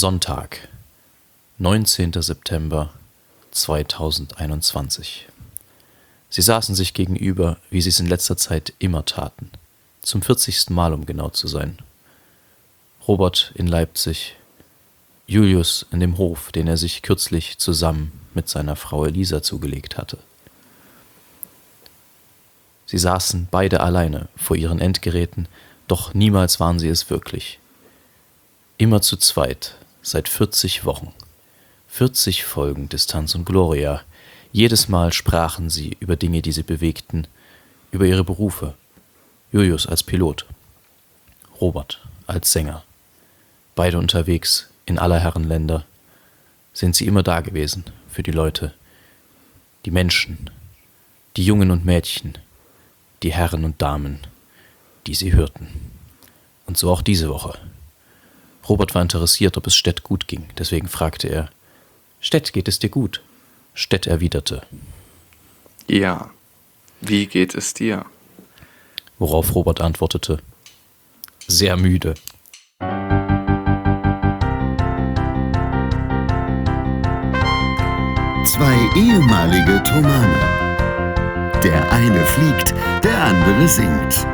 Sonntag, 19. September 2021. Sie saßen sich gegenüber, wie sie es in letzter Zeit immer taten. Zum 40. Mal, um genau zu sein. Robert in Leipzig, Julius in dem Hof, den er sich kürzlich zusammen mit seiner Frau Elisa zugelegt hatte. Sie saßen beide alleine vor ihren Endgeräten, doch niemals waren sie es wirklich. Immer zu zweit, seit 40 Wochen. 40 Folgen Distanz und Gloria. Jedes Mal sprachen sie über Dinge, die sie bewegten, über ihre Berufe. Julius als Pilot, Robert als Sänger. Beide unterwegs in aller Herren Länder. Sind sie immer da gewesen für die Leute, die Menschen, die Jungen und Mädchen, die Herren und Damen, die sie hörten. Und so auch diese Woche. Robert war interessiert, ob es Stett gut ging. Deswegen fragte er, »Stett, geht es dir gut?« Stett erwiderte, »Ja, wie geht es dir?« Worauf Robert antwortete, »Sehr müde.« Zwei ehemalige Tomane. Der eine fliegt, der andere singt.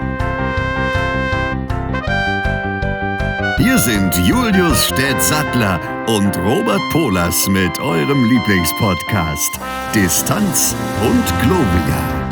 Hier sind Julius Stett-Sattler und Robert Polas mit eurem Lieblingspodcast Distanz und Gloria.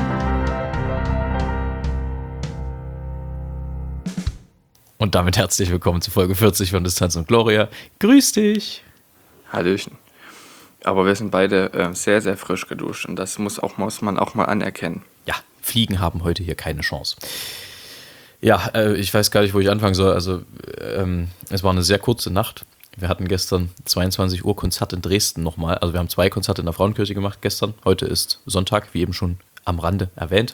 Und damit herzlich willkommen zu Folge 40 von Distanz und Gloria. Grüß dich! Hallöchen. Aber wir sind beide sehr, sehr frisch geduscht und das muss man auch mal anerkennen. Ja, Fliegen haben heute hier keine Chance. Ja, ich weiß gar nicht, wo ich anfangen soll. Also, es war eine sehr kurze Nacht. Wir hatten gestern 22 Uhr Konzert in Dresden nochmal. Also wir haben 2 Konzerte in der Frauenkirche gemacht gestern. Heute ist Sonntag, wie eben schon am Rande erwähnt.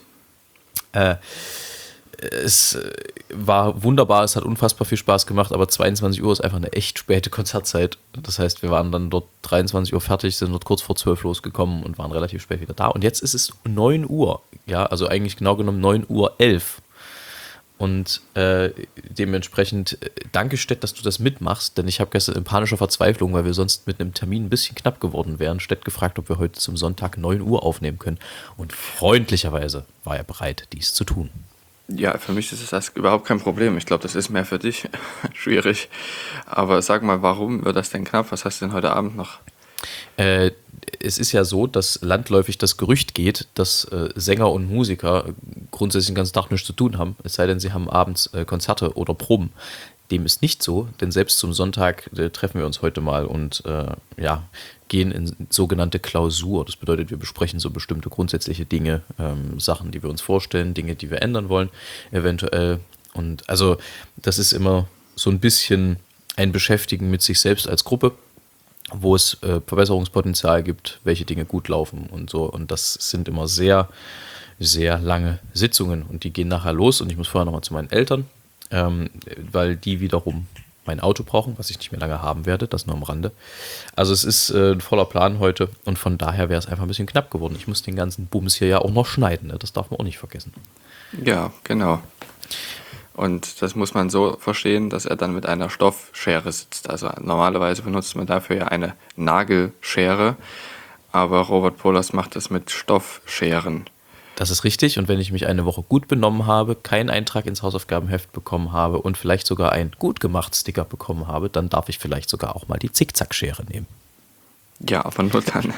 Es war wunderbar, es hat unfassbar viel Spaß gemacht, aber 22 Uhr ist einfach eine echt späte Konzertzeit. Das heißt, wir waren dann dort 23 Uhr fertig, sind dort kurz vor 12 losgekommen und waren relativ spät wieder da. Und jetzt ist es 9 Uhr, ja, also eigentlich genau genommen 9:11 Uhr. Und dementsprechend danke, Stett, dass du das mitmachst, denn ich habe gestern in panischer Verzweiflung, weil wir sonst mit einem Termin ein bisschen knapp geworden wären, Stett gefragt, ob wir heute zum Sonntag 9 Uhr aufnehmen können. Und freundlicherweise war er bereit, dies zu tun. Ja, für mich ist das überhaupt kein Problem. Ich glaube, das ist mehr für dich schwierig. Aber sag mal, warum wird das denn knapp? Was hast du denn heute Abend noch? Es ist ja so, dass landläufig das Gerücht geht, dass Sänger und Musiker grundsätzlich den ganzen Tag nichts zu tun haben, es sei denn, sie haben abends Konzerte oder Proben. Dem ist nicht so, denn selbst zum Sonntag treffen wir uns heute mal und gehen in sogenannte Klausur. Das bedeutet, wir besprechen so bestimmte grundsätzliche Dinge, Sachen, die wir uns vorstellen, Dinge, die wir ändern wollen, eventuell. Und also das ist immer so ein bisschen ein Beschäftigen mit sich selbst als Gruppe, wo es Verbesserungspotenzial gibt, welche Dinge gut laufen und so. Und das sind immer sehr, sehr lange Sitzungen und die gehen nachher los und ich muss vorher nochmal zu meinen Eltern, weil die wiederum mein Auto brauchen, was ich nicht mehr lange haben werde, das nur am Rande. Also es ist ein voller Plan heute und von daher wäre es einfach ein bisschen knapp geworden. Ich muss den ganzen Bums hier ja auch noch schneiden, ne? Das darf man auch nicht vergessen. Ja, genau. Und das muss man so verstehen, dass er dann mit einer Stoffschere sitzt. Also normalerweise benutzt man dafür ja eine Nagelschere, aber Robert Polas macht das mit Stoffscheren. Das ist richtig und wenn ich mich eine Woche gut benommen habe, keinen Eintrag ins Hausaufgabenheft bekommen habe und vielleicht sogar einen gut gemacht Sticker bekommen habe, dann darf ich vielleicht sogar auch mal die Zickzackschere nehmen. Ja, aber nur dann.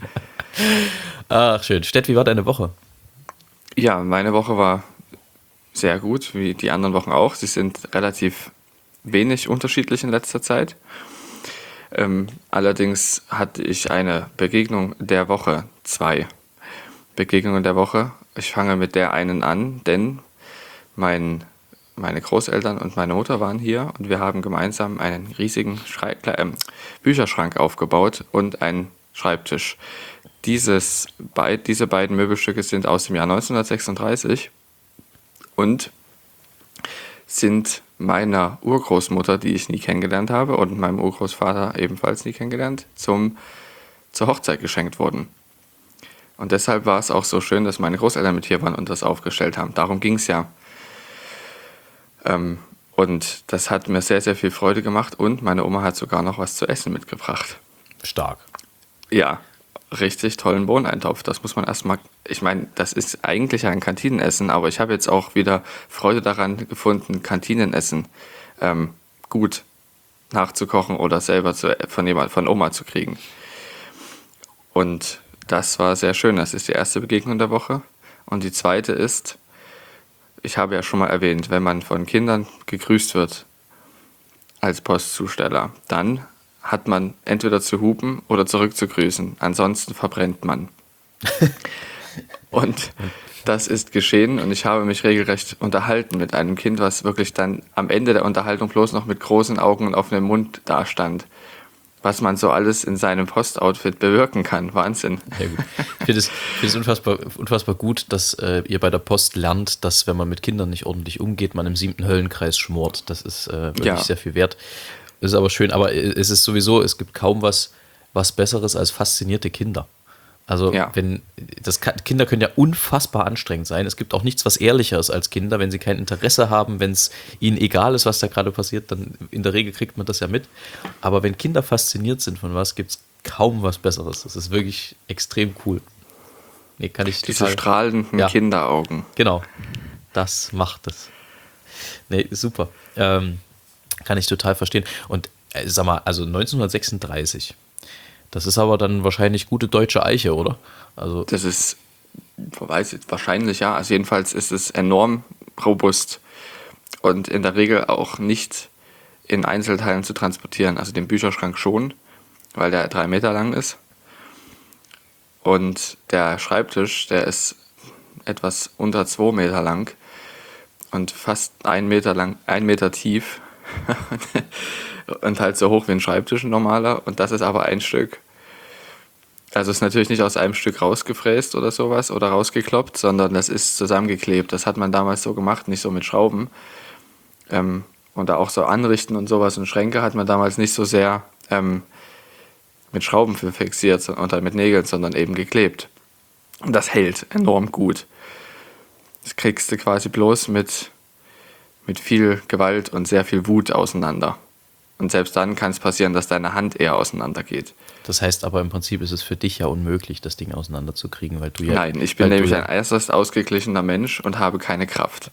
Ach schön. Stett, wie war deine Woche? Ja, meine Woche war sehr gut, wie die anderen Wochen auch. Sie sind relativ wenig unterschiedlich in letzter Zeit. Allerdings hatte ich eine Begegnung der Woche, 2 Begegnungen der Woche. Ich fange mit der einen an, denn meine Großeltern und meine Mutter waren hier und wir haben gemeinsam einen riesigen Bücherschrank aufgebaut und einen Schreibtisch. Diese beiden Möbelstücke sind aus dem Jahr 1936 und sind meiner Urgroßmutter, die ich nie kennengelernt habe, und meinem Urgroßvater ebenfalls nie kennengelernt, zur Hochzeit geschenkt worden. Und deshalb war es auch so schön, dass meine Großeltern mit hier waren und das aufgestellt haben. Darum ging es ja. Und das hat mir sehr, sehr viel Freude gemacht und meine Oma hat sogar noch was zu essen mitgebracht. Stark. Ja, richtig tollen Bohneneintopf. Das muss man erstmal, ich meine, das ist eigentlich ein Kantinenessen, aber ich habe jetzt auch wieder Freude daran gefunden, Kantinenessen gut nachzukochen oder selber von Oma zu kriegen. Und das war sehr schön. Das ist die erste Begegnung der Woche. Und die zweite ist, ich habe ja schon mal erwähnt, wenn man von Kindern gegrüßt wird als Postzusteller, dann hat man entweder zu hupen oder zurückzugrüßen. Ansonsten verbrennt man. Und das ist geschehen und ich habe mich regelrecht unterhalten mit einem Kind, was wirklich dann am Ende der Unterhaltung bloß noch mit großen Augen und offenem Mund dastand. Was man so alles in seinem Postoutfit bewirken kann. Wahnsinn. Ja, gut. Ich finde es unfassbar gut, dass ihr bei der Post lernt, dass, wenn man mit Kindern nicht ordentlich umgeht, man im 7. Höllenkreis schmort. Das ist wirklich sehr viel wert. Das ist aber schön. Aber es ist sowieso, es gibt kaum was Besseres als faszinierte Kinder. Also Kinder können ja unfassbar anstrengend sein. Es gibt auch nichts, was ehrlicher ist als Kinder. Wenn sie kein Interesse haben, wenn es ihnen egal ist, was da gerade passiert, dann in der Regel kriegt man das ja mit. Aber wenn Kinder fasziniert sind von was, gibt es kaum was Besseres. Das ist wirklich extrem cool. Nee, kann ich Diese strahlenden Kinderaugen. Genau, das macht es. Nee, super. Kann ich total verstehen. Und sag mal, also 1936... Das ist aber dann wahrscheinlich gute deutsche Eiche, oder? Also das ist, wahrscheinlich ja. Also jedenfalls ist es enorm robust und in der Regel auch nicht in Einzelteilen zu transportieren. Also den Bücherschrank schon, weil der 3 Meter lang ist. Und der Schreibtisch, der ist etwas unter 2 Meter lang und fast 1 Meter lang, 1 Meter tief. Und halt so hoch wie ein Schreibtisch, ein normaler. Und das ist aber ein Stück. Also ist natürlich nicht aus einem Stück rausgefräst oder sowas oder rausgekloppt, sondern das ist zusammengeklebt. Das hat man damals so gemacht, nicht so mit Schrauben. Und da auch so Anrichten und sowas und Schränke hat man damals nicht so sehr mit Schrauben fixiert und mit Nägeln, sondern eben geklebt. Und das hält enorm gut. Das kriegst du quasi bloß mit viel Gewalt und sehr viel Wut auseinander. Und selbst dann kann es passieren, dass deine Hand eher auseinandergeht. Das heißt aber im Prinzip ist es für dich ja unmöglich, das Ding auseinanderzukriegen, weil du ja... Nein, ich bin nämlich ein äußerst ausgeglichener Mensch und habe keine Kraft.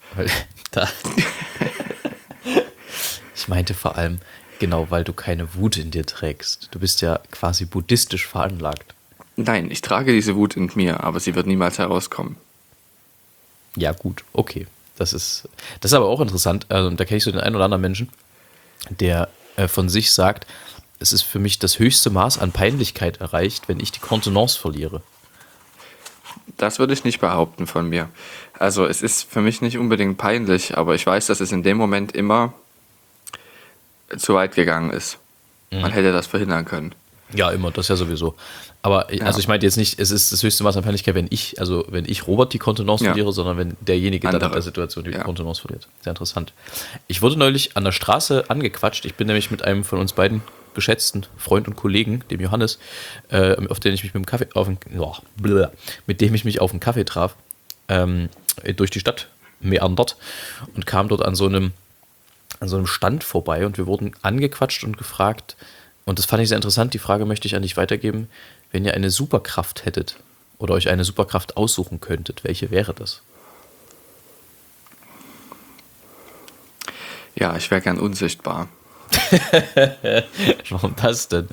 Ich meinte vor allem, genau, weil du keine Wut in dir trägst. Du bist ja quasi buddhistisch veranlagt. Nein, ich trage diese Wut in mir, aber sie wird niemals herauskommen. Ja gut, okay. Das ist aber auch interessant. Also, da kenne ich so den einen oder anderen Menschen, der von sich sagt, es ist für mich das höchste Maß an Peinlichkeit erreicht, wenn ich die Kontenance verliere. Das würde ich nicht behaupten von mir. Also es ist für mich nicht unbedingt peinlich, aber ich weiß, dass es in dem Moment immer zu weit gegangen ist. Man hätte das verhindern können. Ja, immer, das ja sowieso. Aber also ich meinte jetzt nicht, es ist das höchste Maß an Peinlichkeit, wenn ich Robert die Kontenance verliere, sondern wenn derjenige dann in der Situation die Kontenance verliert. Sehr interessant. Ich wurde neulich an der Straße angequatscht. Ich bin nämlich mit einem von uns beiden geschätzten Freund und Kollegen, dem Johannes, auf den ich mich mit dem ich mich auf einen Kaffee traf, durch die Stadt meandert und kam dort an so einem Stand vorbei und wir wurden angequatscht und gefragt, und das fand ich sehr interessant, die Frage möchte ich an dich weitergeben, wenn ihr eine Superkraft hättet oder euch eine Superkraft aussuchen könntet, welche wäre das? Ja, ich wäre gern unsichtbar. Warum das denn?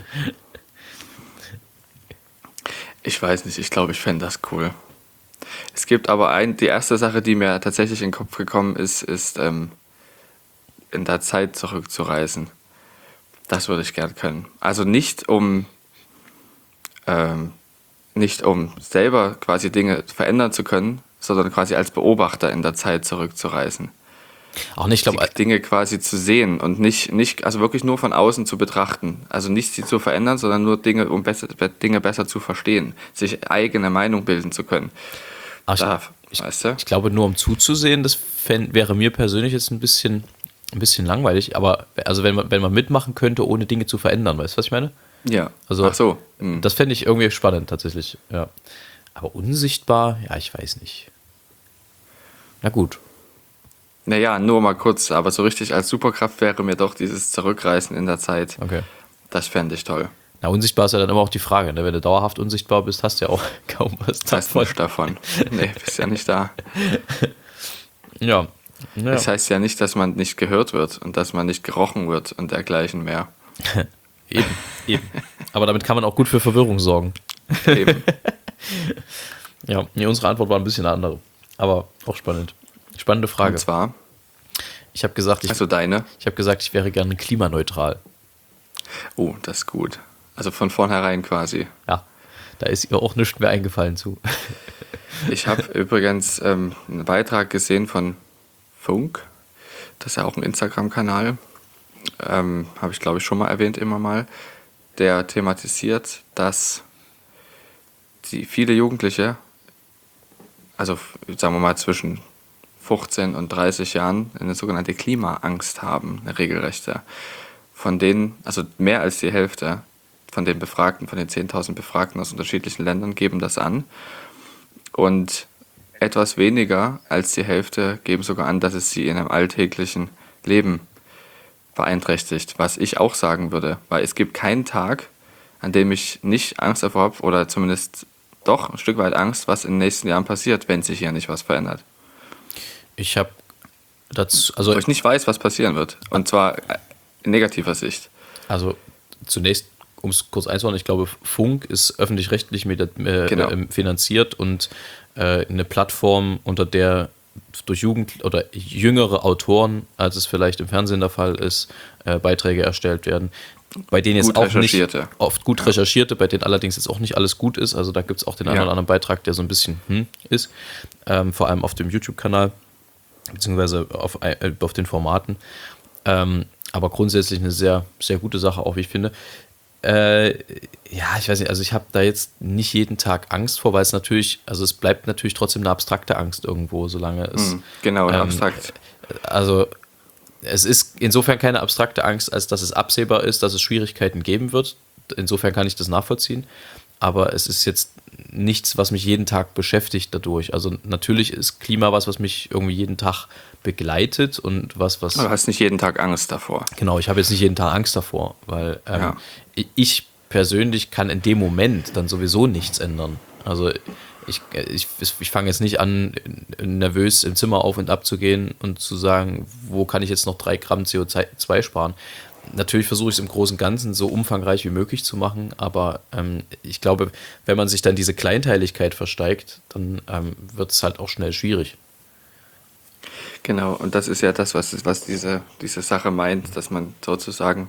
Ich weiß nicht, ich glaube, ich fände das cool. Es gibt aber die erste Sache, die mir tatsächlich in den Kopf gekommen ist in der Zeit zurückzureisen. Das würde ich gern können. Also nicht um selber quasi Dinge verändern zu können, sondern quasi als Beobachter in der Zeit zurückzureisen. Auch nicht, glaube Dinge quasi zu sehen und nicht, also wirklich nur von außen zu betrachten. Also nicht sie zu verändern, sondern nur Dinge, um Dinge besser zu verstehen, sich eigene Meinung bilden zu können. Ich glaube, nur um zuzusehen, das wäre mir persönlich jetzt ein bisschen langweilig, aber also wenn man mitmachen könnte, ohne Dinge zu verändern, weißt du, was ich meine? Ja. Also, ach so. Das fände ich irgendwie spannend, tatsächlich. Ja. Aber unsichtbar, ja, ich weiß nicht. Na gut. Naja, nur mal kurz, aber so richtig als Superkraft wäre mir doch dieses Zurückreisen in der Zeit. Okay. Das fände ich toll. Na, unsichtbar ist ja dann immer auch die Frage, ne? Wenn du dauerhaft unsichtbar bist, hast du ja auch kaum was Das heißt nichts davon. Nee, bist ja nicht da. Ja. Das heißt ja nicht, dass man nicht gehört wird und dass man nicht gerochen wird und dergleichen mehr. Eben. Aber damit kann man auch gut für Verwirrung sorgen. Eben. Ja, nee, unsere Antwort war ein bisschen eine andere. Aber auch spannend. Spannende Frage. Und zwar, Ich habe gesagt, also deine. ich wäre gerne klimaneutral. Oh, das ist gut. Also von vornherein quasi. Ja, da ist ihr auch nichts mehr eingefallen zu. Ich habe übrigens einen Beitrag gesehen von Funk. Das ist ja auch ein Instagram-Kanal. Habe ich, glaube ich, schon mal erwähnt, immer mal. Der thematisiert, dass viele Jugendliche, also sagen wir mal zwischen 15 und 30 Jahren, eine sogenannte Klimaangst haben, eine regelrechte. Von denen, also mehr als die Hälfte von den Befragten, von den 10.000 Befragten aus unterschiedlichen Ländern geben das an. Und etwas weniger als die Hälfte geben sogar an, dass es sie in einem alltäglichen Leben beeinträchtigt. Was ich auch sagen würde, weil es gibt keinen Tag, an dem ich nicht Angst davor habe, oder zumindest doch ein Stück weit Angst, was in den nächsten Jahren passiert, wenn sich hier nicht was verändert. Ich habe dazu, Wo ich nicht weiß, was passieren wird. Und zwar in negativer Sicht. Also zunächst, um es kurz einzuordnen, ich glaube, Funk ist öffentlich-rechtlich Genau. finanziert und eine Plattform, unter der durch jüngere Autoren, als es vielleicht im Fernsehen der Fall ist, Beiträge erstellt werden, bei denen jetzt Gut auch nicht recherchierte. oft gut recherchierte, bei denen allerdings jetzt auch nicht alles gut ist. Also da gibt es auch den einen oder anderen Beitrag, der so ein bisschen ist, vor allem auf dem YouTube-Kanal, beziehungsweise auf den Formaten. Aber grundsätzlich eine sehr, sehr gute Sache auch, wie ich finde. Ja, ich weiß nicht, also ich habe da jetzt nicht jeden Tag Angst vor, weil es natürlich, also es bleibt natürlich trotzdem eine abstrakte Angst irgendwo, solange es... Genau, abstrakt. Also es ist insofern keine abstrakte Angst, als dass es absehbar ist, dass es Schwierigkeiten geben wird. Insofern kann ich das nachvollziehen. Aber es ist jetzt nichts, was mich jeden Tag beschäftigt dadurch. Also natürlich ist Klima was mich irgendwie jeden Tag begleitet und was... Du hast nicht jeden Tag Angst davor. Genau, ich habe jetzt nicht jeden Tag Angst davor, weil ich persönlich kann in dem Moment dann sowieso nichts ändern. Also ich fange jetzt nicht an, nervös im Zimmer auf und ab zu gehen und zu sagen, wo kann ich jetzt noch 3 Gramm CO2 sparen. Natürlich versuche ich es im Großen und Ganzen so umfangreich wie möglich zu machen, aber ich glaube, wenn man sich dann diese Kleinteiligkeit versteigt, dann wird es halt auch schnell schwierig. Genau, und das ist ja das, was diese Sache meint, dass man sozusagen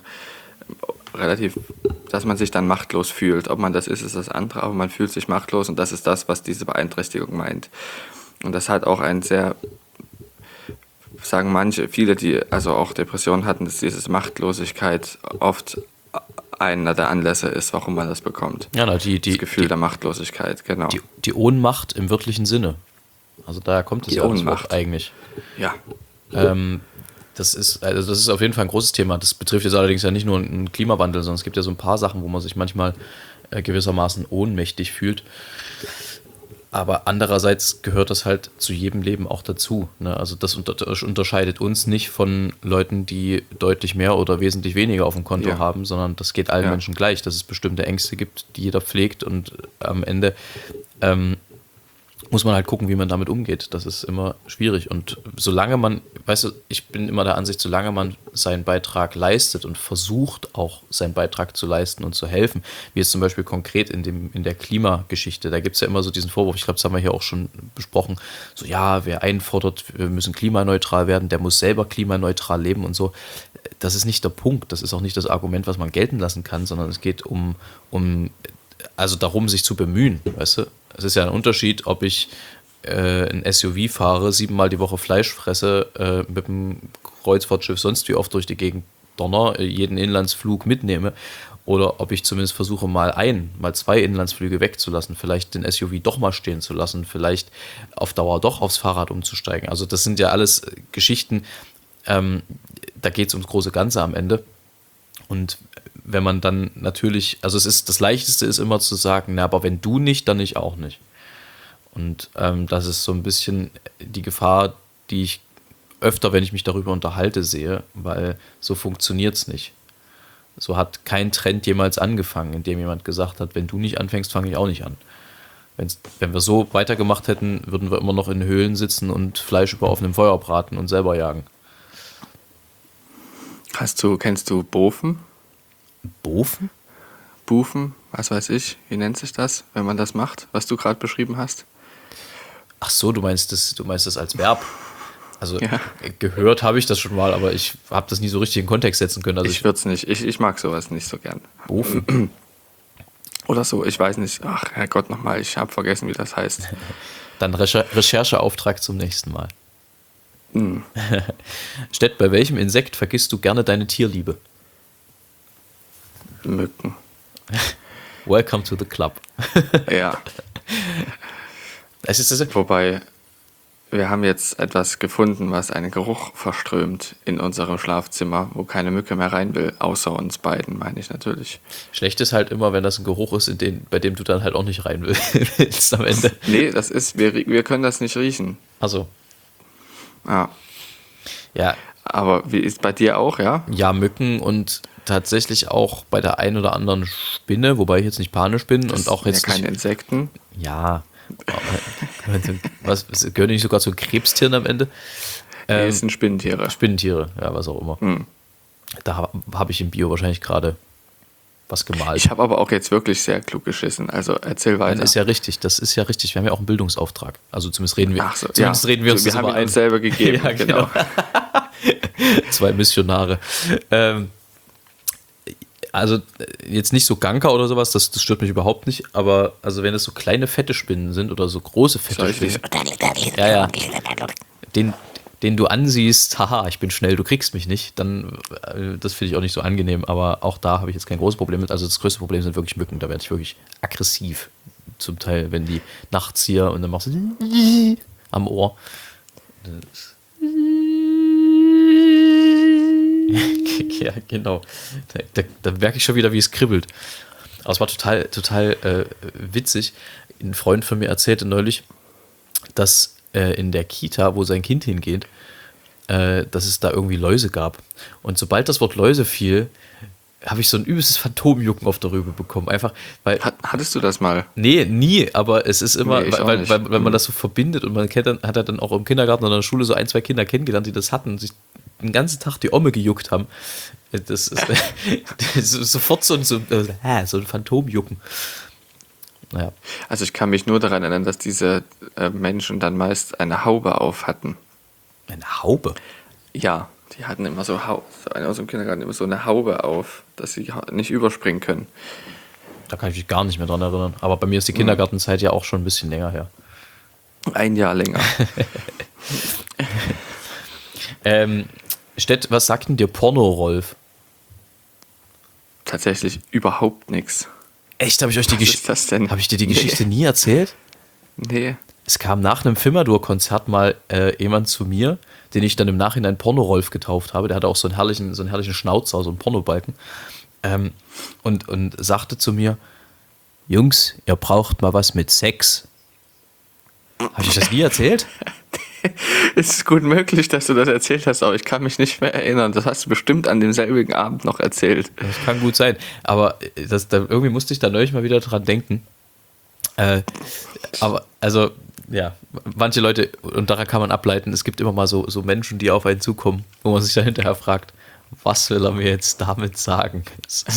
dass man sich dann machtlos fühlt. Ob man das ist das andere, aber man fühlt sich machtlos und das ist das, was diese Beeinträchtigung meint. Und das hat auch ein sehr, sagen viele, die also auch Depressionen hatten, dass diese Machtlosigkeit oft einer der Anlässe ist, warum man das bekommt. Ja, das Gefühl der Machtlosigkeit, genau. Die Ohnmacht im wörtlichen Sinne. Also daher kommt es ja Ohnmacht eigentlich. Ja. Das ist auf jeden Fall ein großes Thema. Das betrifft jetzt allerdings ja nicht nur einen Klimawandel, sondern es gibt ja so ein paar Sachen, wo man sich manchmal gewissermaßen ohnmächtig fühlt. Aber andererseits gehört das halt zu jedem Leben auch dazu. Ne? Also das unterscheidet uns nicht von Leuten, die deutlich mehr oder wesentlich weniger auf dem Konto haben, sondern das geht allen Menschen gleich, dass es bestimmte Ängste gibt, die jeder pflegt und am Ende muss man halt gucken, wie man damit umgeht. Das ist immer schwierig. Und solange man, weißt du, ich bin immer der Ansicht, solange man seinen Beitrag leistet und versucht auch seinen Beitrag zu leisten und zu helfen, wie jetzt zum Beispiel konkret in der Klimageschichte, da gibt es ja immer so diesen Vorwurf, ich glaube, das haben wir hier auch schon besprochen, so ja, wer einfordert, wir müssen klimaneutral werden, der muss selber klimaneutral leben und so. Das ist nicht der Punkt, das ist auch nicht das Argument, was man gelten lassen kann, sondern es geht also darum, sich zu bemühen, weißt du? Es ist ja ein Unterschied, ob ich ein SUV fahre, 7-mal die Woche Fleisch fresse, mit dem Kreuzfahrtschiff sonst wie oft durch die Gegend donner, jeden Inlandsflug mitnehme, oder ob ich zumindest versuche, mal 2 Inlandsflüge wegzulassen, vielleicht den SUV doch mal stehen zu lassen, vielleicht auf Dauer doch aufs Fahrrad umzusteigen. Also das sind ja alles Geschichten, da geht es ums große Ganze am Ende. Und wenn man dann natürlich, also das Leichteste ist immer zu sagen, na, aber wenn du nicht, dann ich auch nicht. Und das ist so ein bisschen die Gefahr, die ich öfter, wenn ich mich darüber unterhalte, sehe, weil so funktioniert es nicht. So hat kein Trend jemals angefangen, in dem jemand gesagt hat, wenn du nicht anfängst, fange ich auch nicht an. Wenn wir so weitergemacht hätten, würden wir immer noch in Höhlen sitzen und Fleisch über offenem Feuer braten und selber jagen. Kennst du Bofen? Bofen? Bufen, was weiß ich, wie nennt sich das, wenn man das macht, was du gerade beschrieben hast? Ach so, du meinst das als Verb. Also Ja. gehört habe ich das schon mal, aber ich habe das nie so richtig in Kontext setzen können. Also Ich würde es nicht, ich mag sowas nicht so gern. Bofen. Oder so, ich weiß nicht. Ach, Herrgott, nochmal, ich habe vergessen, wie das heißt. Dann Rechercheauftrag zum nächsten Mal. Stett, bei welchem Insekt vergisst du gerne deine Tierliebe? Mücken. Welcome to the club. Ja, Es ist wobei, wir haben jetzt etwas gefunden, was einen Geruch verströmt in unserem Schlafzimmer, wo keine Mücke mehr rein will, außer uns beiden, meine ich natürlich. schlecht ist halt immer, wenn das ein Geruch ist, bei dem du dann halt auch nicht rein willst am Ende. Nee, wir können das nicht riechen. Also, Ja. ja, Aber wie ist bei dir auch, ja? ja, Mücken und tatsächlich auch bei der einen oder anderen Spinne, wobei ich jetzt nicht panisch bin und auch Das jetzt sind ja keine nicht, Insekten. ja, was gehört nicht sogar zu Krebstieren am Ende? Nee, es sind Spinnentiere. Spinnentiere, ja, was auch immer. Da habe ich im Bio wahrscheinlich gerade was gemalt. Ich habe aber auch jetzt wirklich sehr klug geschissen. Also erzähl weiter. Das ist ja richtig. Wir haben ja auch einen Bildungsauftrag. Also zumindest reden wir, Ach so, zumindest ja. reden wir uns Wir das haben immer ihn ein. uns selber gegeben, Ja, genau. 2 Missionare. Also jetzt nicht so Ganker oder sowas, das stört mich überhaupt nicht, aber also wenn es so kleine fette Spinnen sind oder so große fette Solche. Spinnen, ja, den du ansiehst, haha, ich bin schnell, du kriegst mich nicht, dann das finde ich auch nicht so angenehm, aber auch da habe ich jetzt kein großes Problem mit. Also das größte Problem sind wirklich Mücken, da werde ich wirklich aggressiv. Zum Teil, wenn die nachts hier und dann machst du am Ohr. Ja, genau. Da merke ich schon wieder, wie es kribbelt. Aber es war total witzig. Ein Freund von mir erzählte neulich, dass in der Kita, wo sein Kind hingeht, dass es da irgendwie Läuse gab. Und sobald das Wort Läuse fiel, habe ich so ein übelstes Phantomjucken auf der Rübe bekommen. Einfach, weil. Hattest du das mal? Nee, nie, aber es ist immer, Nee, ich auch weil nicht. man das so verbindet und man hat dann auch im Kindergarten oder in der Schule so 1, 2 Kinder kennengelernt, die das hatten und sich den ganzen Tag die Omme gejuckt haben. Das ist sofort so ein Phantomjucken. Naja. Also ich kann mich nur daran erinnern, dass diese Menschen dann meist eine Haube auf hatten. Eine Haube? Ja, die hatten immer so einer aus dem Kindergarten immer so eine Haube auf, dass sie nicht überspringen können. Da kann ich mich gar nicht mehr dran erinnern. Aber bei mir ist die Kindergartenzeit ja auch schon ein bisschen länger her. Ein Jahr länger. Stett, was sagt denn dir Porno-Rolf? Tatsächlich überhaupt nichts. Echt, habe ich euch die Was ist das denn? Habe ich dir die Geschichte nie erzählt? Nee. Es kam nach einem Fimadur-Konzert mal jemand zu mir, den ich dann im Nachhinein Porno-Rolf getauft habe. Der hatte auch so einen herrlichen Schnauzer, so einen Pornobalken. Und sagte zu mir, Jungs, ihr braucht mal was mit Sex. Habe ich das nie erzählt? Es ist gut möglich, dass du das erzählt hast, aber ich kann mich nicht mehr erinnern. Das hast du bestimmt an demselbigen Abend noch erzählt. Das kann gut sein. Aber irgendwie musste ich da neulich mal wieder dran denken. Aber, also, ja, manche Leute, und daran kann man ableiten, es gibt immer mal so Menschen, die auf einen zukommen, wo man sich dann hinterher fragt, was will er mir jetzt damit sagen?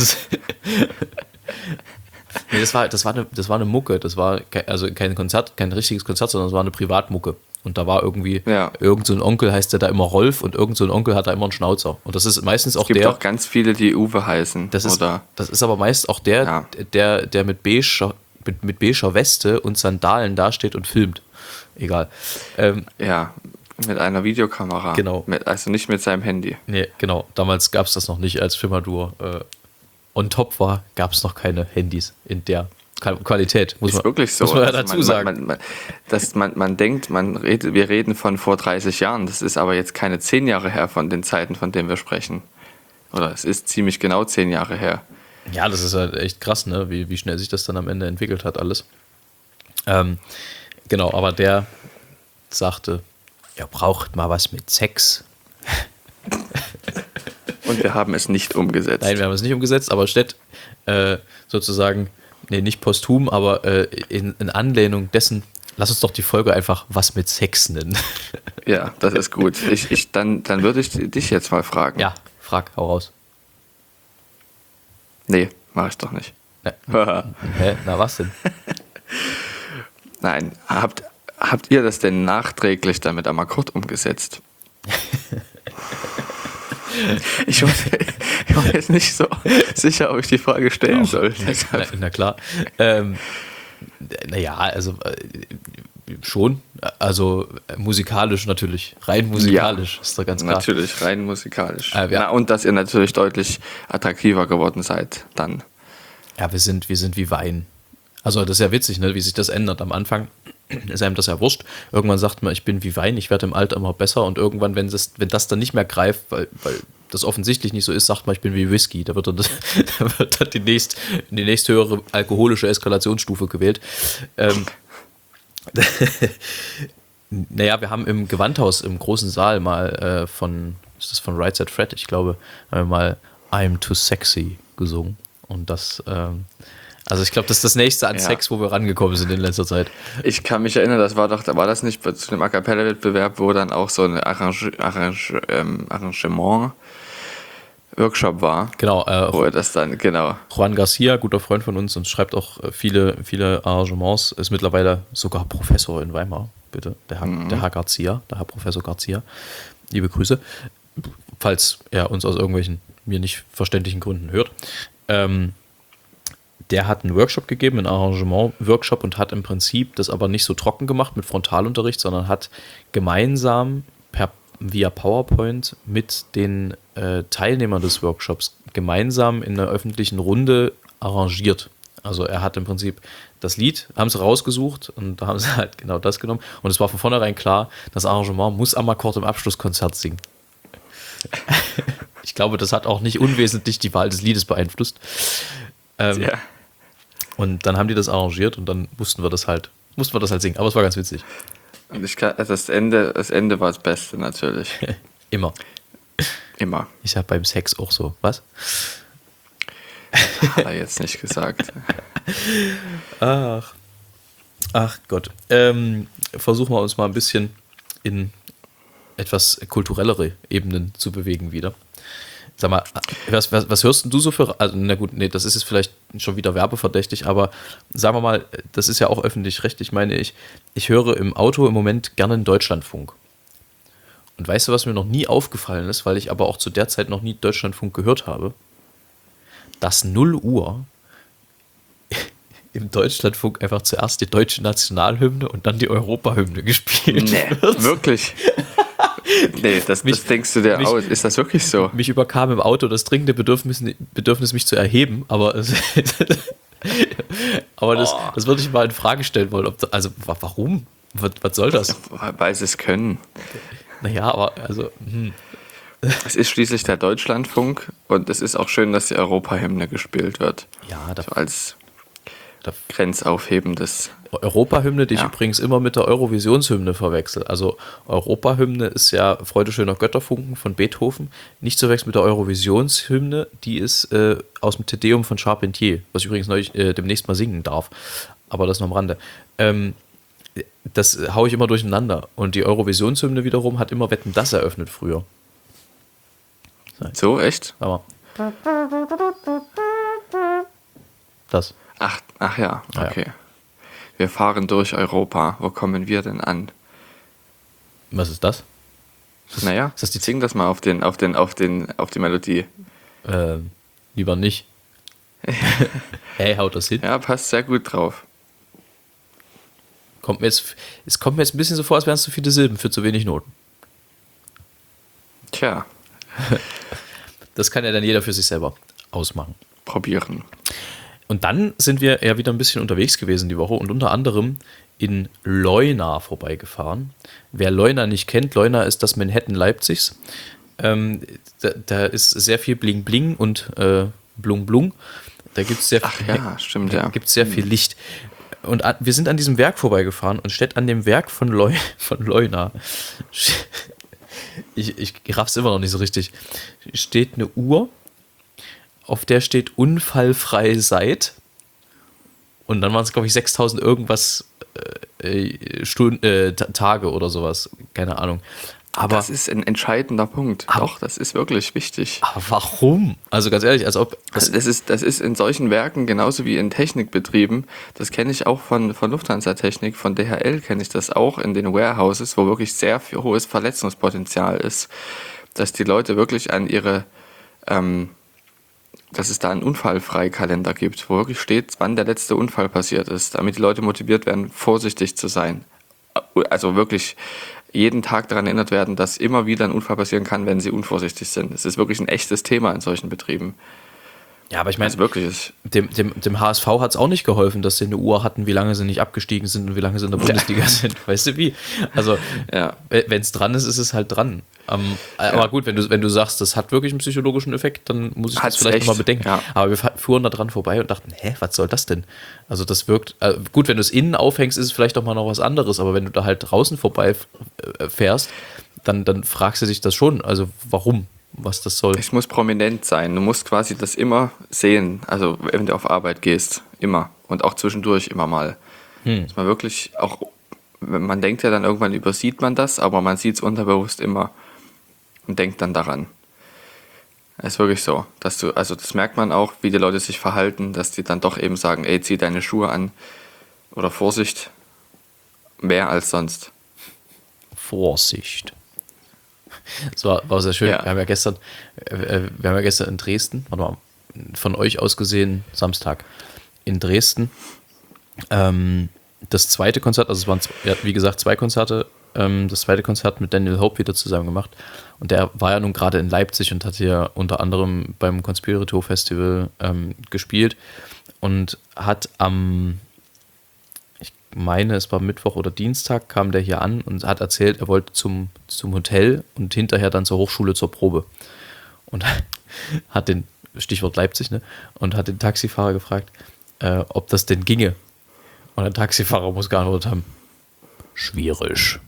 Nee, das war eine Mucke, das war kein Konzert, kein richtiges Konzert, sondern es war eine Privatmucke. Und da war irgendwie, irgend so ein Onkel heißt der da immer Rolf und irgend so ein Onkel hat da immer einen Schnauzer. Und das ist meistens auch der. Es gibt auch ganz viele, die Uwe heißen. Das ist aber meist auch der mit beiger Weste und Sandalen dasteht und filmt. Egal. Ja, mit einer Videokamera. Genau. Also nicht mit seinem Handy. Nee, genau. Damals gab es das noch nicht, als Fimadur on top war, gab es noch keine Handys in der Qualität. Ist wirklich so. Muss man ja dazu sagen. Man denkt, wir reden von vor 30 Jahren. Das ist aber jetzt keine 10 Jahre her von den Zeiten, von denen wir sprechen. Oder es ist ziemlich genau 10 Jahre her. Ja, das ist halt echt krass, ne? Wie schnell sich das dann am Ende entwickelt hat, alles. Genau, aber der sagte, Ihr braucht mal was mit Sex. Und wir haben es nicht umgesetzt. Nein, wir haben es nicht umgesetzt, aber statt sozusagen, nee, nicht posthum, aber in Anlehnung dessen, lass uns doch die Folge einfach was mit Sex nennen. Ja, das ist gut. Dann würde ich dich jetzt mal fragen. Ja, frag, hau raus. Nee, mache ich doch nicht. Hä? Na, was denn? Nein, habt ihr das denn nachträglich dann mit Amakord umgesetzt? Ich war jetzt nicht so sicher, ob ich die Frage stellen soll. Na klar. Naja, also schon. Also musikalisch natürlich. Rein musikalisch, ist doch ganz klar. Natürlich, rein musikalisch. Ja. Und dass ihr natürlich deutlich attraktiver geworden seid dann. Ja, wir sind wie Wein. Also das ist ja witzig, ne, wie sich das ändert. Am Anfang ist einem das ja wurscht. Irgendwann sagt man, ich bin wie Wein, ich werde im Alter immer besser. Und irgendwann, wenn das dann nicht mehr greift, weil das offensichtlich nicht so ist, sagt man, ich bin wie Whisky. Da wird dann die nächst höhere alkoholische Eskalationsstufe gewählt. Naja, wir haben im Gewandhaus, im großen Saal mal ist das von Right Said Fred, ich glaube, haben wir mal I'm Too Sexy gesungen. Und das, also ich glaube, das ist das nächste an Sex, wo wir rangekommen sind in letzter Zeit. Ich kann mich erinnern, war das nicht zu dem A Cappella-Wettbewerb, wo dann auch so ein Arrangement-Workshop war? Genau. Wo er das dann, genau. Juan Garcia, guter Freund von uns und schreibt auch viele Arrangements, ist mittlerweile sogar Professor in Weimar, bitte. Der Herr Garcia, der Herr Professor Garcia. Liebe Grüße. Falls er uns aus irgendwelchen mir nicht verständlichen Gründen hört. Der hat einen Workshop gegeben, einen Arrangement-Workshop und hat im Prinzip das aber nicht so trocken gemacht mit Frontalunterricht, sondern hat gemeinsam via PowerPoint mit den Teilnehmern des Workshops gemeinsam in einer öffentlichen Runde arrangiert. Also er hat im Prinzip das Lied, haben sie rausgesucht und da haben sie halt genau das genommen und es war von vornherein klar, das Arrangement muss Amakord im Abschlusskonzert singen. Ich glaube, das hat auch nicht unwesentlich die Wahl des Liedes beeinflusst. Ja. Und dann haben die das arrangiert und dann mussten wir das halt singen. Aber es war ganz witzig. Und das Ende war das Beste natürlich. Immer. Immer. Ich sag beim Sex auch so. Was? Hat er jetzt nicht gesagt. Ach Gott. Versuchen wir uns mal ein bisschen in etwas kulturellere Ebenen zu bewegen wieder. Sag mal, was hörst denn du so für, also na gut, nee, das ist jetzt vielleicht schon wieder werbeverdächtig, aber sagen wir mal, das ist ja auch öffentlich-rechtlich, meine ich. Ich höre im Auto im Moment gerne einen Deutschlandfunk. Und weißt du, was mir noch nie aufgefallen ist, weil ich aber auch zu der Zeit noch nie Deutschlandfunk gehört habe? Dass 0 Uhr im Deutschlandfunk einfach zuerst die deutsche Nationalhymne und dann die Europahymne gespielt wird. Wirklich? Nee, das denkst du dir aus. Ist das wirklich so? Mich überkam im Auto das dringende Bedürfnis mich zu erheben, aber das würde ich mal in Frage stellen wollen. Warum? Was soll das? Weil sie es können. Naja, aber also... Es ist schließlich der Deutschlandfunk und es ist auch schön, dass die Europahymne gespielt wird. Ja, so als grenzaufhebendes... Europahymne, die ich übrigens immer mit der Eurovisionshymne verwechsel. Also Europahymne ist ja Freude schöner Götterfunken von Beethoven. Nicht zu wechseln mit der Eurovisionshymne, die ist aus dem Te Deum von Charpentier, was ich übrigens demnächst mal singen darf. Aber das noch am Rande. Das haue ich immer durcheinander. Und die Eurovisionshymne wiederum hat immer Wetten, das eröffnet früher. So, echt? Aber das. Ach ja, okay. Ja. Wir fahren durch Europa. Wo kommen wir denn an? Was ist das? Naja, sing das mal auf die Melodie. Lieber nicht. Hey, haut das hin? Ja, passt sehr gut drauf. Es kommt mir jetzt ein bisschen so vor, als wären es zu viele Silben für zu wenig Noten. Tja. Das kann ja dann jeder für sich selber ausmachen. Probieren. Und dann sind wir ja wieder ein bisschen unterwegs gewesen die Woche und unter anderem in Leuna vorbeigefahren. Wer Leuna nicht kennt, Leuna ist das Manhattan Leipzigs. Da ist sehr viel Bling Bling und Blung Blung. Da gibt es sehr, gibt's sehr viel Licht. Und wir sind an diesem Werk vorbeigefahren und steht an dem Werk von Leuna, ich raff's immer noch nicht so richtig, steht eine Uhr, auf der steht unfallfrei seit, und dann waren es, glaube ich, 6000 irgendwas Tage oder sowas, keine Ahnung. Aber das ist ein entscheidender Punkt. Doch, das ist wirklich wichtig. Aber warum? Also ganz ehrlich, als ob... Das ist in solchen Werken genauso wie in Technikbetrieben. Das kenne ich auch von Lufthansa-Technik, von DHL kenne ich das auch in den Warehouses, wo wirklich sehr viel hohes Verletzungspotenzial ist, dass die Leute wirklich an ihre... dass es da einen Unfallfreikalender gibt, wo wirklich steht, wann der letzte Unfall passiert ist, damit die Leute motiviert werden, vorsichtig zu sein. Also wirklich jeden Tag daran erinnert werden, dass immer wieder ein Unfall passieren kann, wenn sie unvorsichtig sind. Es ist wirklich ein echtes Thema in solchen Betrieben. Ja, aber ich meine, also wirklich dem HSV hat es auch nicht geholfen, dass sie eine Uhr hatten, wie lange sie nicht abgestiegen sind und wie lange sie in der Bundesliga sind. Weißt du wie? Also, wenn es dran ist, ist es halt dran. Aber gut, wenn du sagst, das hat wirklich einen psychologischen Effekt, dann muss ich das vielleicht nochmal bedenken. Ja. Aber wir fuhren da dran vorbei und dachten, was soll das denn? Also das wirkt, gut, wenn du es innen aufhängst, ist es vielleicht doch mal noch was anderes, aber wenn du da halt draußen vorbei fährst, dann fragst du dich das schon, also warum? Was das soll. Es muss prominent sein. Du musst quasi das immer sehen. Also wenn du auf Arbeit gehst, immer. Und auch zwischendurch immer mal. Dass man wirklich auch, man denkt ja dann irgendwann übersieht man das, aber man sieht es unterbewusst immer und denkt dann daran. Es ist wirklich so, dass also das merkt man auch, wie die Leute sich verhalten, dass die dann doch eben sagen, ey, zieh deine Schuhe an oder Vorsicht, mehr als sonst. Vorsicht. Das war sehr schön. Ja. Wir haben ja gestern in Dresden, warte mal, von euch aus gesehen Samstag, in Dresden das zweite Konzert, also es waren, wie gesagt, 2 Konzerte, das zweite Konzert mit Daniel Hope wieder zusammen gemacht. Und der war ja nun gerade in Leipzig und hat hier unter anderem beim Conspirator Festival gespielt und hat ich meine, es war Mittwoch oder Dienstag, kam der hier an und hat erzählt, er wollte zum Hotel und hinterher dann zur Hochschule zur Probe. Und hat den, Stichwort Leipzig, ne? Und hat den Taxifahrer gefragt, ob das denn ginge. Und der Taxifahrer muss geantwortet haben, schwierig.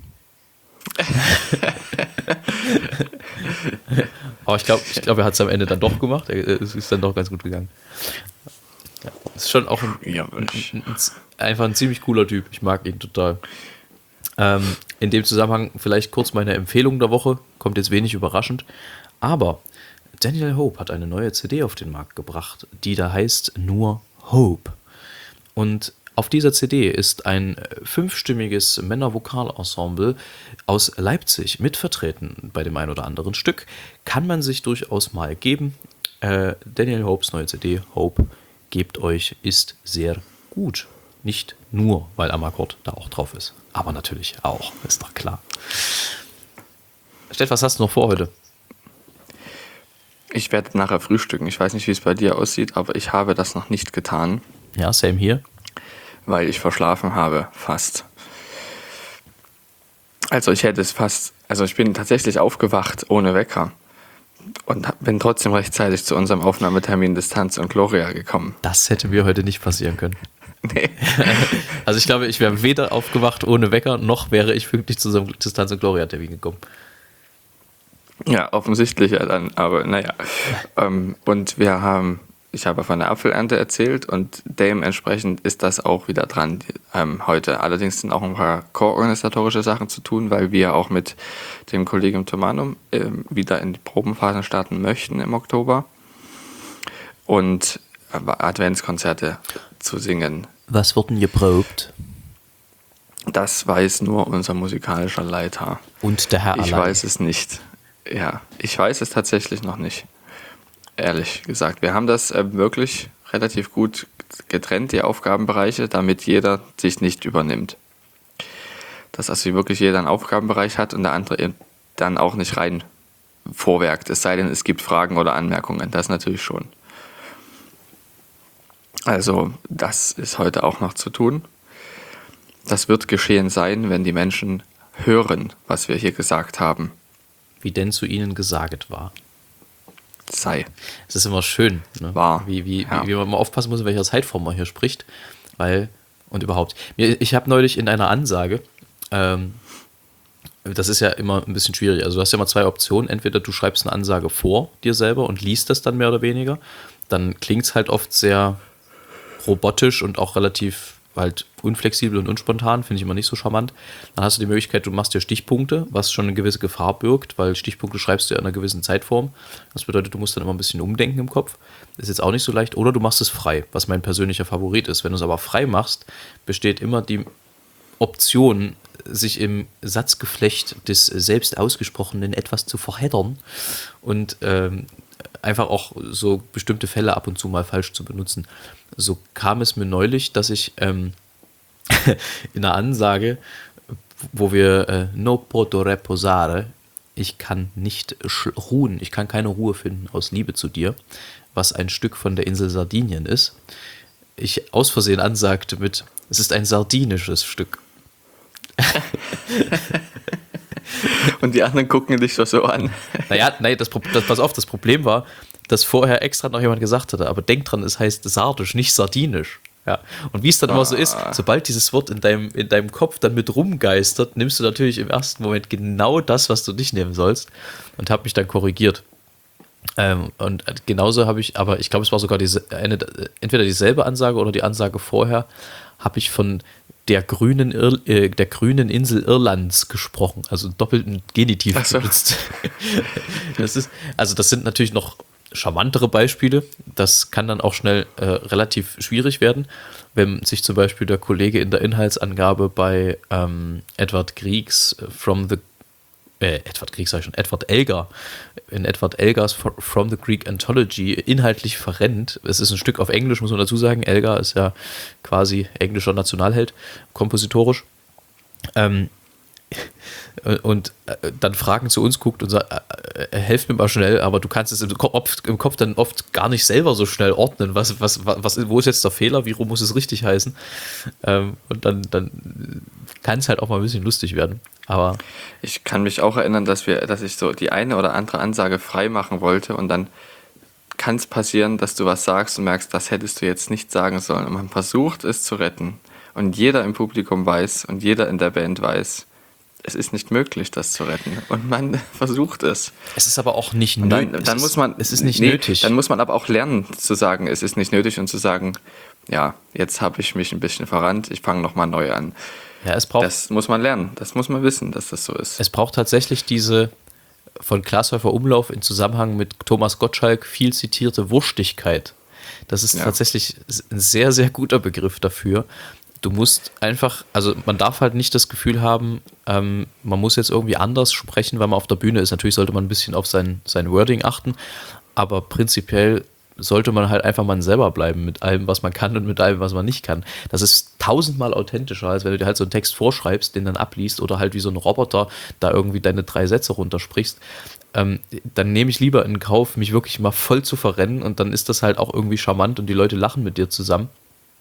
Aber ich glaube, er hat es am Ende dann doch gemacht. Es ist dann doch ganz gut gegangen. Ja, ist schon auch einfach ein ziemlich cooler Typ. Ich mag ihn total. In dem Zusammenhang vielleicht kurz meine Empfehlung der Woche. Kommt jetzt wenig überraschend. Aber Daniel Hope hat eine neue CD auf den Markt gebracht, die da heißt nur Hope. Und auf dieser CD ist ein 5-stimmiges Männervokalensemble aus Leipzig mitvertreten bei dem ein oder anderen Stück. Kann man sich durchaus mal geben. Daniel Hopes neue CD, Hope, gebt euch, ist sehr gut. Nicht nur, weil Amakord da auch drauf ist, aber natürlich auch, ist doch klar. Steff, was hast du noch vor heute? Ich werde nachher frühstücken. Ich weiß nicht, wie es bei dir aussieht, aber ich habe das noch nicht getan. Ja, same hier. Weil ich verschlafen habe, fast. Also ich bin tatsächlich aufgewacht ohne Wecker und bin trotzdem rechtzeitig zu unserem Aufnahmetermin Distanz und Gloria gekommen. Das hätte mir heute nicht passieren können. Nee. Also ich glaube, ich wäre weder aufgewacht ohne Wecker, noch wäre ich pünktlich zu unserem Distanz und Gloria-Termin gekommen. Ja, offensichtlich ja dann, aber naja. Und ich habe von der Apfelernte erzählt und dementsprechend ist das auch wieder dran heute. Allerdings sind auch ein paar koorganisatorische Sachen zu tun, weil wir auch mit dem Collegium Thomanum wieder in die Probenphasen starten möchten im Oktober und Adventskonzerte zu singen. Was wird denn geprobt? Das weiß nur unser musikalischer Leiter. Und der Herr Ich allein. weiß es nicht. Ja, ich weiß es tatsächlich noch nicht. Ehrlich gesagt. Wir haben das wirklich relativ gut getrennt, die Aufgabenbereiche, damit jeder sich nicht übernimmt. Dass also wirklich jeder einen Aufgabenbereich hat und der andere eben dann auch nicht rein vorwerkt. Es sei denn, es gibt Fragen oder Anmerkungen. Das natürlich schon. Also, das ist heute auch noch zu tun. Das wird geschehen sein, wenn die Menschen hören, was wir hier gesagt haben. Wie denn zu ihnen gesagt war. Sei. Es ist immer schön, ne? War. Wie man mal aufpassen muss, in welcher Zeitform man hier spricht, weil und überhaupt. Ich habe neulich in einer Ansage, das ist ja immer ein bisschen schwierig, also du hast ja immer zwei Optionen, entweder du schreibst eine Ansage vor dir selber und liest das dann mehr oder weniger, dann klingt es halt oft sehr robotisch und auch relativ halt unflexibel und unspontan, finde ich immer nicht so charmant. Dann hast du die Möglichkeit, du machst dir Stichpunkte, was schon eine gewisse Gefahr birgt, weil Stichpunkte schreibst du ja in einer gewissen Zeitform. Das bedeutet, du musst dann immer ein bisschen umdenken im Kopf. Ist jetzt auch nicht so leicht. Oder du machst es frei, was mein persönlicher Favorit ist. Wenn du es aber frei machst, besteht immer die Option, sich im Satzgeflecht des selbst Ausgesprochenen etwas zu verheddern und einfach auch so bestimmte Fälle ab und zu mal falsch zu benutzen. So kam es mir neulich, dass ich in einer Ansage, wo wir no posso reposare, ich kann nicht ruhen, ich kann keine Ruhe finden aus Liebe zu dir, was ein Stück von der Insel Sardinien ist, ich aus Versehen ansagte mit, es ist ein sardinisches Stück. Und die anderen gucken dich doch so an. Naja, nein, pass auf, das Problem war, dass vorher extra noch jemand gesagt hatte, aber denk dran, es heißt sardisch, nicht sardinisch. Ja. Und wie es dann immer so ist, sobald dieses Wort in deinem Kopf dann mit rumgeistert, nimmst du natürlich im ersten Moment genau das, was du nicht nehmen sollst, und habe mich dann korrigiert. Und genauso habe ich, aber ich glaube, es war sogar entweder dieselbe Ansage oder die Ansage vorher, habe ich von der grünen Insel Irlands gesprochen, also doppelten Genitiv benutzt. Das sind natürlich noch charmantere Beispiele. Das kann dann auch schnell relativ schwierig werden, wenn sich zum Beispiel der Kollege in der Inhaltsangabe bei Edward Elgar in Edward Elgars From the Greek Anthology inhaltlich verrennt. Es ist ein Stück auf Englisch, muss man dazu sagen. Elgar ist ja quasi englischer Nationalheld, kompositorisch. Und dann Fragen zu uns guckt und sagt, helft mir mal schnell, aber du kannst es im Kopf dann oft gar nicht selber so schnell ordnen, wo ist jetzt der Fehler, wie rum muss es richtig heißen, und dann kann es halt auch mal ein bisschen lustig werden. Aber ich kann mich auch erinnern, dass ich so die eine oder andere Ansage frei machen wollte und dann kann es passieren, dass du was sagst und merkst, das hättest du jetzt nicht sagen sollen, und man versucht es zu retten und jeder im Publikum weiß und jeder in der Band weiß, es ist nicht möglich, das zu retten. Und man versucht es. Es ist aber auch nicht nötig. Es ist nicht nötig. Dann muss man aber auch lernen zu sagen, es ist nicht nötig, und zu sagen, ja, jetzt habe ich mich ein bisschen verrannt, ich fange nochmal neu an. Ja, das muss man lernen, das muss man wissen, dass das so ist. Es braucht tatsächlich diese von Glashäufer Umlauf in Zusammenhang mit Thomas Gottschalk viel zitierte Wurstigkeit. Das ist tatsächlich ein sehr, sehr guter Begriff dafür. Du musst einfach, also man darf halt nicht das Gefühl haben, man muss jetzt irgendwie anders sprechen, weil man auf der Bühne ist. Natürlich sollte man ein bisschen auf sein Wording achten, aber prinzipiell sollte man halt einfach man selber bleiben mit allem, was man kann und mit allem, was man nicht kann. Das ist 1000-mal authentischer, als wenn du dir halt so einen Text vorschreibst, den dann abliest oder halt wie so ein Roboter da irgendwie deine 3 Sätze runtersprichst. Dann nehme ich lieber in Kauf, mich wirklich mal voll zu verrennen, und dann ist das halt auch irgendwie charmant und die Leute lachen mit dir zusammen.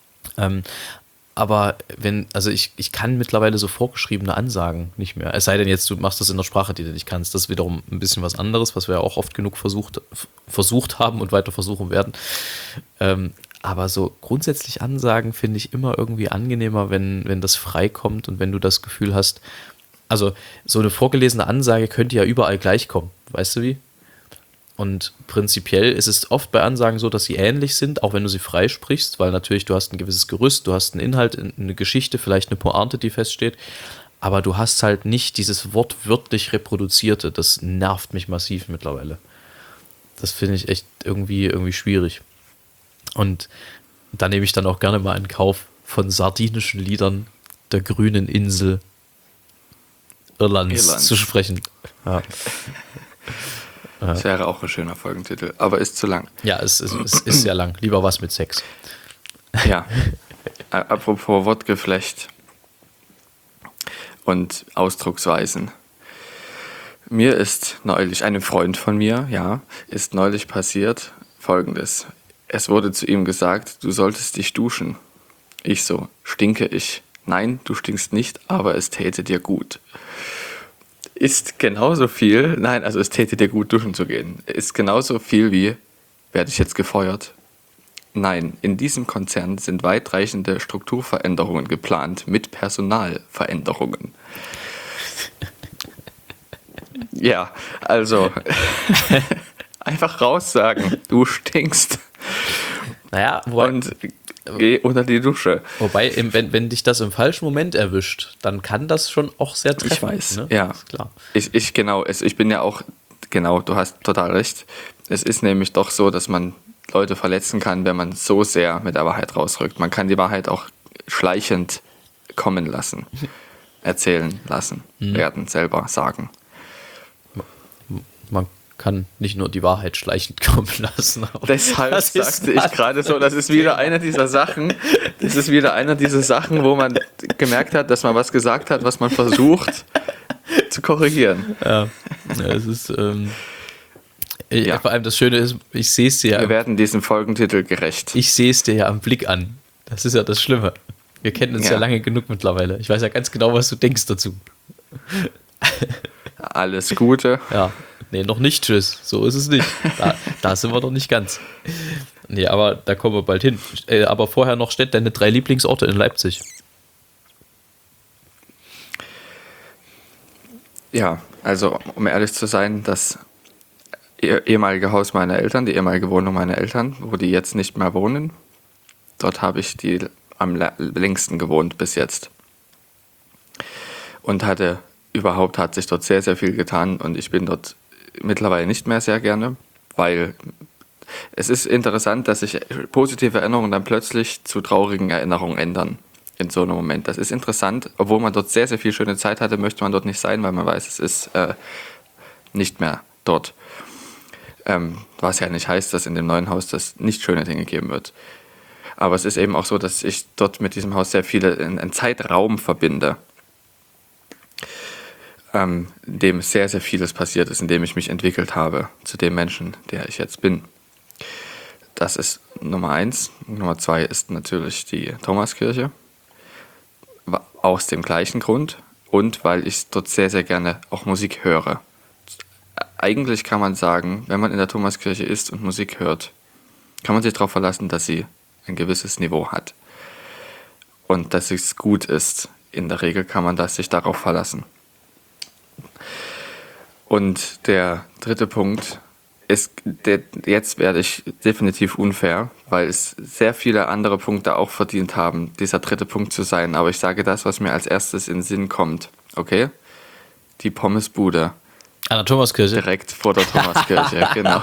Aber ich kann mittlerweile so vorgeschriebene Ansagen nicht mehr. Es sei denn jetzt, du machst das in der Sprache, die du nicht kannst. Das ist wiederum ein bisschen was anderes, was wir ja auch oft genug versucht haben und weiter versuchen werden. Aber so grundsätzlich Ansagen finde ich immer irgendwie angenehmer, wenn das frei kommt und wenn du das Gefühl hast, also so eine vorgelesene Ansage könnte ja überall gleich kommen. Weißt du wie? Und prinzipiell ist es oft bei Ansagen so, dass sie ähnlich sind, auch wenn du sie frei sprichst, weil natürlich du hast ein gewisses Gerüst, du hast einen Inhalt, eine Geschichte, vielleicht eine Pointe, die feststeht, aber du hast halt nicht dieses wortwörtlich Reproduzierte. Das nervt mich massiv mittlerweile. Das finde ich echt irgendwie schwierig. Und da nehme ich dann auch gerne mal in Kauf, von sardinischen Liedern der grünen Insel Irlands zu sprechen. Ja. Das wäre auch ein schöner Folgentitel, aber ist zu lang. Ja, es ist sehr lang. Lieber was mit Sex. Ja, apropos Wortgeflecht und Ausdrucksweisen. Mir ist neulich, einem Freund von mir, ist neulich passiert Folgendes. Es wurde zu ihm gesagt, du solltest dich duschen. Ich so, stinke ich? Nein, du stinkst nicht, aber es täte dir gut. Ist genauso viel, es täte dir gut, duschen zu gehen. Ist genauso viel wie, werde ich jetzt gefeuert? Nein, in diesem Konzern sind weitreichende Strukturveränderungen geplant mit Personalveränderungen. Ja, also einfach raussagen, du stinkst. Naja, Und geh unter die Dusche. wobei wenn dich das im falschen Moment erwischt, dann kann das schon auch sehr treffen. Ich weiß, ne? ja. Ist klar. Ich bin ja auch, genau, du hast total recht. Es ist nämlich doch so, dass man Leute verletzen kann, wenn man so sehr mit der Wahrheit rausrückt. Man kann die Wahrheit auch schleichend kommen lassen, erzählen lassen, werden, selber sagen. Man kann nicht nur die Wahrheit schleichend kommen lassen. aber Deshalb das ist sagte ich gerade so, das ist wieder einer dieser Sachen, wo man gemerkt hat, dass man was gesagt hat, was man versucht zu korrigieren. Ja, es ist Ja. vor allem das Schöne ist, ich sehe es dir Wir werden diesem Folgentitel gerecht. Ich sehe es dir ja am Blick an. Das ist ja das Schlimme. Wir kennen uns ja Ja. lange genug mittlerweile. Ich weiß ja ganz genau, was du denkst dazu. Alles Gute. Ja, nee, noch nicht, tschüss. So ist es nicht. Da sind wir noch nicht ganz. Nee, aber da kommen wir bald hin. Aber vorher noch, steht deine 3 Lieblingsorte in Leipzig. Ja, also um ehrlich zu sein, das ehemalige Haus meiner Eltern, die ehemalige Wohnung meiner Eltern, wo die jetzt nicht mehr wohnen, dort habe ich die am längsten gewohnt bis jetzt. Und hat sich dort sehr, sehr viel getan und ich bin dort mittlerweile nicht mehr sehr gerne, weil es ist interessant, dass sich positive Erinnerungen dann plötzlich zu traurigen Erinnerungen ändern in so einem Moment. Das ist interessant, obwohl man dort sehr, sehr viel schöne Zeit hatte, möchte man dort nicht sein, weil man weiß, es ist nicht mehr dort. Was ja nicht heißt, dass in dem neuen Haus das nicht schöne Dinge geben wird. Aber es ist eben auch so, dass ich dort mit diesem Haus sehr viele einen Zeitraum verbinde, in dem sehr, sehr vieles passiert ist, in dem ich mich entwickelt habe zu dem Menschen, der ich jetzt bin. Das ist Nummer 1. Nummer 2 ist natürlich die Thomaskirche. Aus dem gleichen Grund und weil ich dort sehr, sehr gerne auch Musik höre. Eigentlich kann man sagen, wenn man in der Thomaskirche ist und Musik hört, kann man sich darauf verlassen, dass sie ein gewisses Niveau hat. Und dass es gut ist. In der Regel kann man sich darauf verlassen. Und der dritte Punkt ist, jetzt werde ich definitiv unfair, weil es sehr viele andere Punkte auch verdient haben, dieser dritte Punkt zu sein. Aber ich sage das, was mir als erstes in den Sinn kommt. Okay? Die Pommesbude. An der Thomaskirche. Direkt vor der Thomaskirche, genau.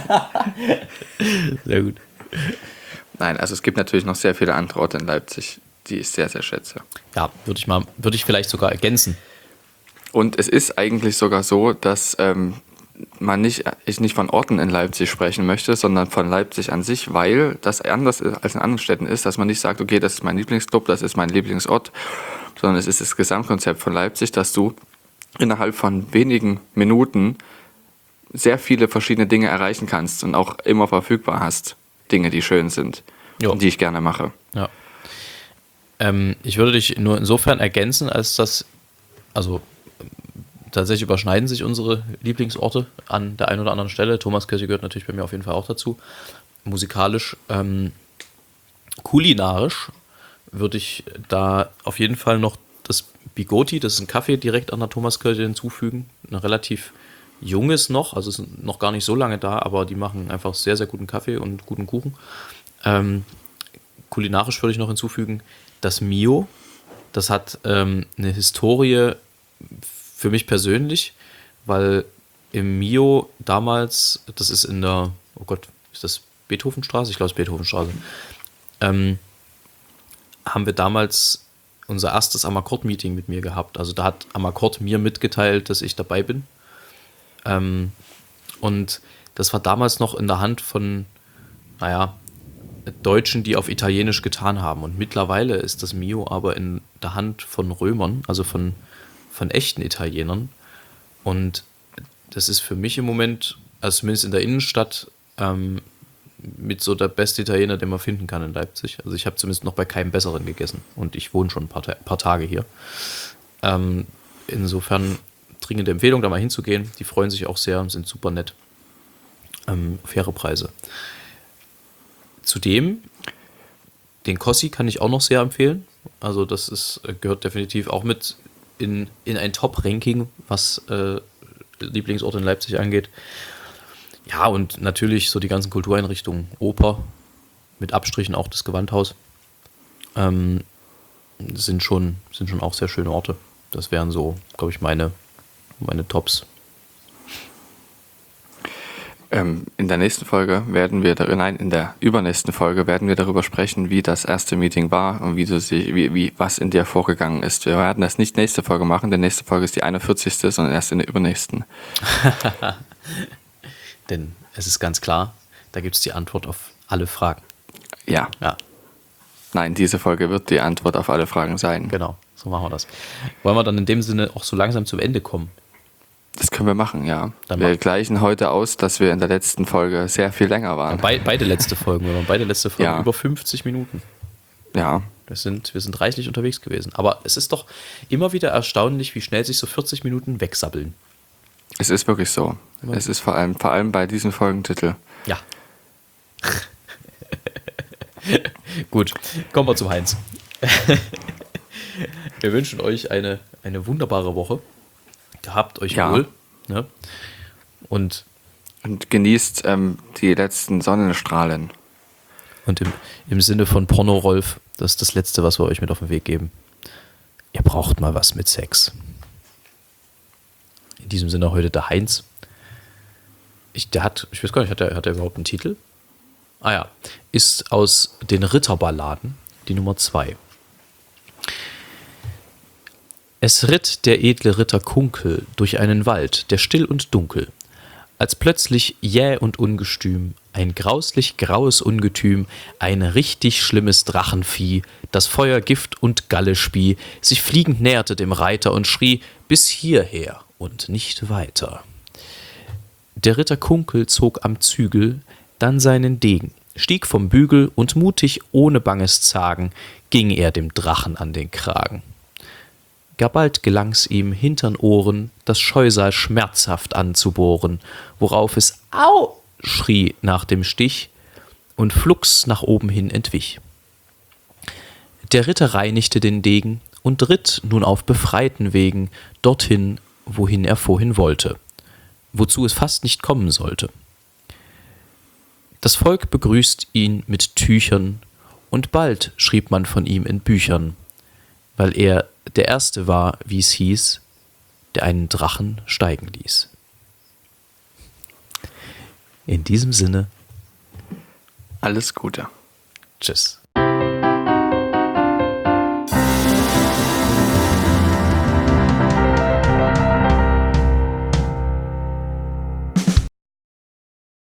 Sehr gut. Nein, also es gibt natürlich noch sehr viele andere Orte in Leipzig, die ich sehr, sehr schätze. Ja, würde ich vielleicht sogar ergänzen. Und es ist eigentlich sogar so, dass ich nicht von Orten in Leipzig sprechen möchte, sondern von Leipzig an sich, weil das anders als in anderen Städten ist, dass man nicht sagt, okay, das ist mein Lieblingsclub, das ist mein Lieblingsort, sondern es ist das Gesamtkonzept von Leipzig, dass du innerhalb von wenigen Minuten sehr viele verschiedene Dinge erreichen kannst und auch immer verfügbar hast. Dinge, die schön sind und die ich gerne mache. Ja. Ich würde dich nur insofern ergänzen, als dass, also tatsächlich überschneiden sich unsere Lieblingsorte an der einen oder anderen Stelle. Thomaskirche gehört natürlich bei mir auf jeden Fall auch dazu. Musikalisch, kulinarisch würde ich da auf jeden Fall noch das Bigoti, das ist ein Café direkt an der Thomaskirche, hinzufügen. Ein relativ junges noch, also ist noch gar nicht so lange da, aber die machen einfach sehr, sehr guten Kaffee und guten Kuchen. Kulinarisch würde ich noch hinzufügen, das Mio, das hat eine Historie für mich persönlich, weil im Mio damals, das ist in der, oh Gott, ist das Beethovenstraße? Ich glaube, es ist Beethovenstraße. Haben wir damals unser erstes Amakord-Meeting mit mir gehabt. Also da hat Amakord mir mitgeteilt, dass ich dabei bin. Und das war damals noch in der Hand von, Deutschen, die auf Italienisch getan haben. Und mittlerweile ist das Mio aber in der Hand von Römern, also von echten Italienern. Und das ist für mich im Moment, also zumindest in der Innenstadt, mit so der beste Italiener, den man finden kann in Leipzig. Also ich habe zumindest noch bei keinem besseren gegessen. Und ich wohne schon ein paar Tage hier. Insofern dringende Empfehlung, da mal hinzugehen. Die freuen sich auch sehr, sind super nett. Faire Preise. Zudem, den Kossi kann ich auch noch sehr empfehlen. Also das gehört definitiv auch mit in ein Top-Ranking, was Lieblingsort in Leipzig angeht. Ja, und natürlich so die ganzen Kultureinrichtungen, Oper, mit Abstrichen auch das Gewandhaus, sind schon auch sehr schöne Orte. Das wären so, glaube ich, meine Tops. In der nächsten Folge in der übernächsten Folge werden wir darüber sprechen, wie das erste Meeting war und was in dir vorgegangen ist. Wir werden das nicht nächste Folge machen, denn nächste Folge ist die 41., sondern erst in der übernächsten. Denn es ist ganz klar, da gibt es die Antwort auf alle Fragen. Ja. Nein, diese Folge wird die Antwort auf alle Fragen sein. Genau, so machen wir das. Wollen wir dann in dem Sinne auch so langsam zum Ende kommen? Das können wir machen, ja. Wir gleichen heute aus, dass wir in der letzten Folge sehr viel länger waren. Ja, beide letzte Folgen über 50 Minuten. Ja. Wir sind reichlich unterwegs gewesen. Aber es ist doch immer wieder erstaunlich, wie schnell sich so 40 Minuten wegsabbeln. Es ist wirklich so. Es ist vor allem bei diesem Folgentitel. Ja. Gut, kommen wir zum Heinz. Wir wünschen euch eine wunderbare Woche. Habt euch wohl. Ne? Und genießt die letzten Sonnenstrahlen. Und im Sinne von Porno-Rolf, das ist das Letzte, was wir euch mit auf den Weg geben. Ihr braucht mal was mit Sex. In diesem Sinne heute der Heinz. Ich weiß gar nicht, hat er überhaupt einen Titel? Ah ja, ist aus den Ritterballaden die Nummer 2. Es ritt der edle Ritter Kunkel durch einen Wald, der still und dunkel, als plötzlich jäh und ungestüm, ein grauslich graues Ungetüm, ein richtig schlimmes Drachenvieh, das Feuer, Gift und Galle spie, sich fliegend näherte dem Reiter und schrie, bis hierher und nicht weiter. Der Ritter Kunkel zog am Zügel dann seinen Degen, stieg vom Bügel und mutig, ohne banges Zagen, ging er dem Drachen an den Kragen. Gar bald gelang's ihm hintern Ohren, das Scheusal schmerzhaft anzubohren, worauf es »Au!« schrie nach dem Stich und flugs nach oben hin entwich. Der Ritter reinigte den Degen und ritt nun auf befreiten Wegen dorthin, wohin er vorhin wollte, wozu es fast nicht kommen sollte. Das Volk begrüßt ihn mit Tüchern, und bald schrieb man von ihm in Büchern, weil er der Erste war, wie es hieß, der einen Drachen steigen ließ. In diesem Sinne, alles Gute. Tschüss.